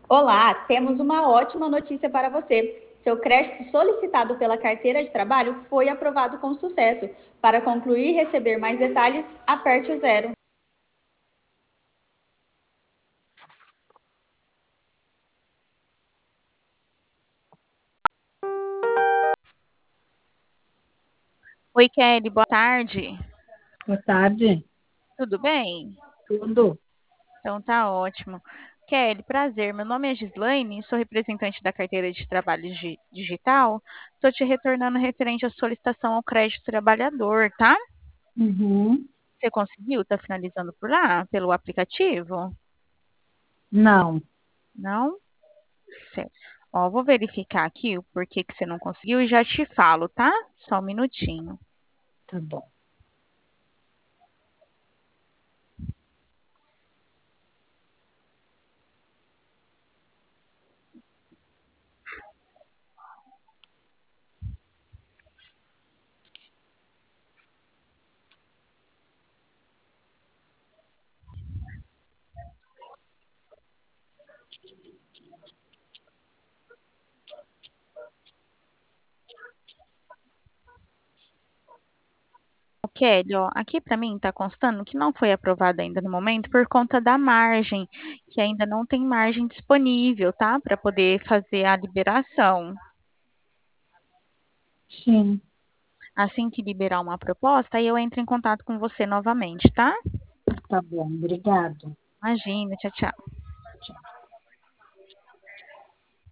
Olá, temos uma ótima notícia para você. Seu crédito solicitado pela carteira de trabalho foi aprovado com sucesso. Para concluir e receber mais detalhes, aperte o zero. Oi, Kelly, boa tarde. Boa tarde, Tudo bem? tudo. Então tá ótimo. Kelly, prazer. Meu nome é Gislaine, sou representante da carteira de trabalho digital. Estou te retornando referente à solicitação ao crédito trabalhador, tá? Uhum. Você conseguiu? Tá finalizando por lá, pelo aplicativo? Não, Não? Certo. Ó, vou verificar aqui o porquê que você não conseguiu e já te falo, tá? Só um minutinho. tá bom. Kelly, ó, aqui para mim está constando que não foi aprovado ainda no momento por conta da margem, que ainda não tem margem disponível, tá? Para poder fazer a liberação. Sim, Assim que liberar uma proposta, aí eu entro em contato com você novamente, tá? tá bom, obrigado. Imagina, tchau, tchau.